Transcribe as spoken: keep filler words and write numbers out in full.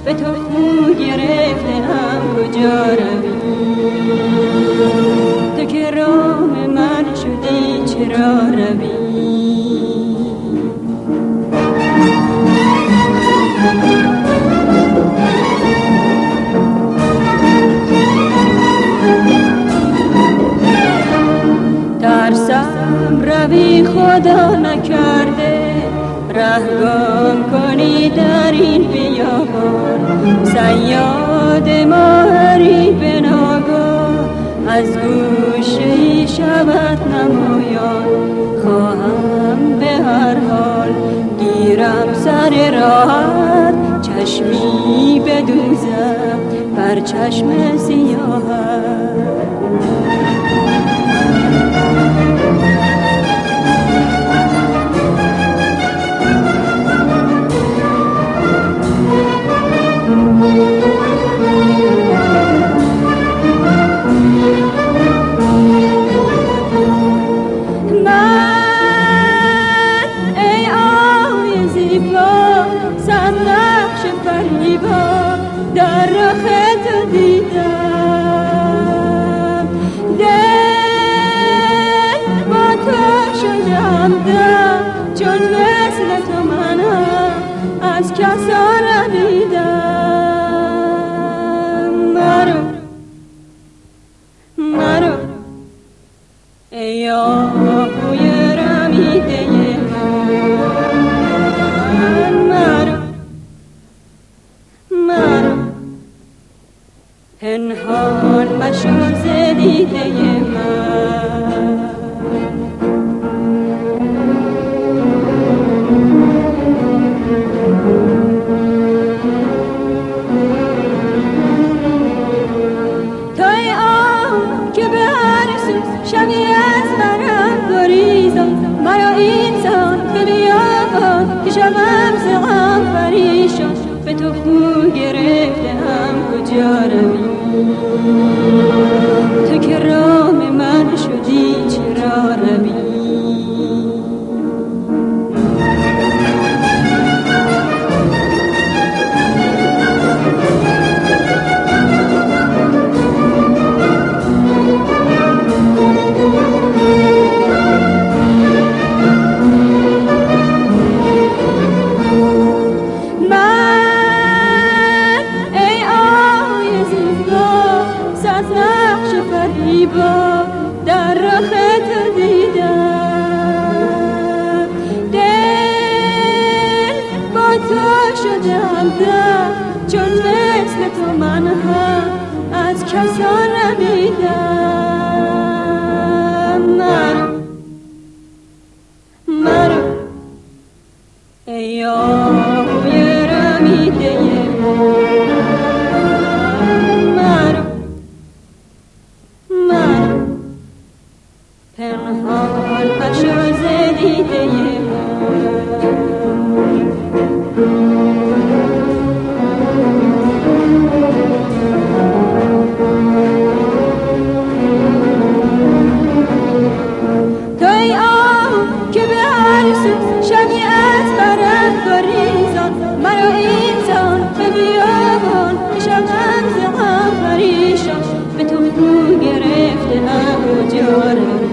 به تو خو گرفته هم کجا روی؟ تو که رام من شدی چرا روی؟ ترسم روی خدا نکرده رهگم کنی در این بیابان، صیاد ماهری به ناگاه از گوشه شبت نمایان. خواهم به هر حال گیرم سر راحت، چشمی بدوزم بر چشم سیاهت. در رخ تو دیدم دل با تو شدم دم، چون مثل تو منم از کسا رمیدم. مرو مرو ای آهوی رمیده من، مرو مرو پنهان مشو ز دیده من. توی آه که به هر سو شبی از برم گریزم، مرا اینسان به بیابان که شبم ز غم پریشان. به تو خو گرفته هم کجا روی؟ تو که رام من شدی چرا روی؟ در رخ تو دیدم دل با تو شدم دم، چون مثل تو من هم از کسا رمیدم. مرو مرو ای آهوی رمیده من، پنهان مشو ز دیده توی آه که به هر سو شبی از برم گریزان، مرا اینسان به بیابان که شبم ز غم پریشان. به تو خو گرفته هم کجا روی؟